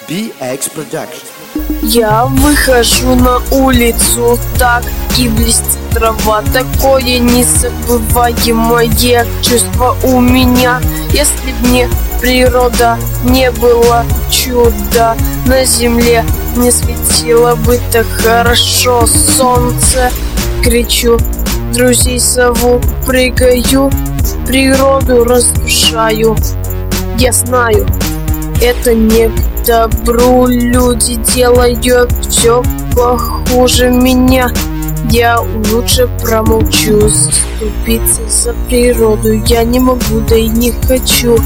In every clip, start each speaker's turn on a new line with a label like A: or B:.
A: BX Production.
B: Я выхожу на улицу, так и блестит трава. Такое незабываемое чувство у меня. Если б мне природа не было чуда, на земле не светило бы так хорошо солнце. Кричу, друзей зову, прыгаю, природу разрушаю. Я знаю, это не к добру, люди делают все похуже меня. Я лучше промолчу, заступиться за природу я не могу, да и не хочу.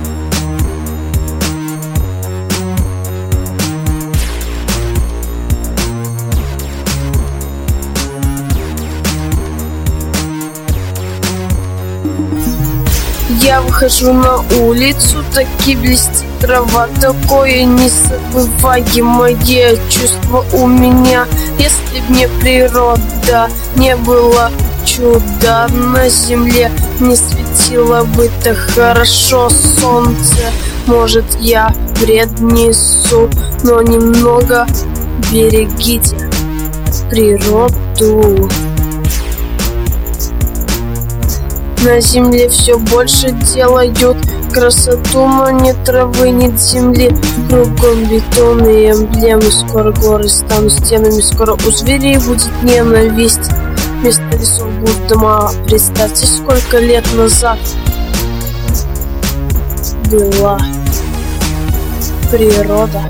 B: Я выхожу на улицу, так и блестит трава. Такое незабываемое чувство у меня. Если б мне природа не было чуда, на земле не светило бы так хорошо солнце. Может, я бред несу, но немного берегите природу. На земле все больше делают красоту, но нет травы, нет земли. Кругом бетон и эмблемы. Скоро горы станут стенами, скоро у зверей будет ненависть. Вместо лесов будут дома. Представьте, сколько лет назад была природа.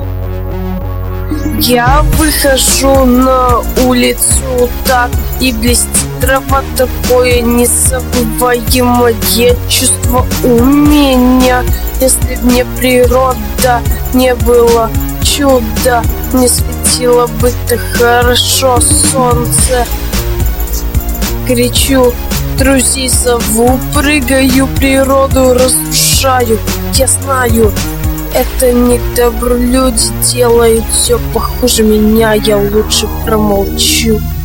B: Я выхожу на улицу, так и блестит трава. Такое незабываемое чувство у меня. Если б мне природа не было чуда, не светило бы так хорошо солнце. Кричу, друзей зову, прыгаю, природу разрушаю. Я знаю, это не к добру, люди делают все похуже меня, я лучше промолчу.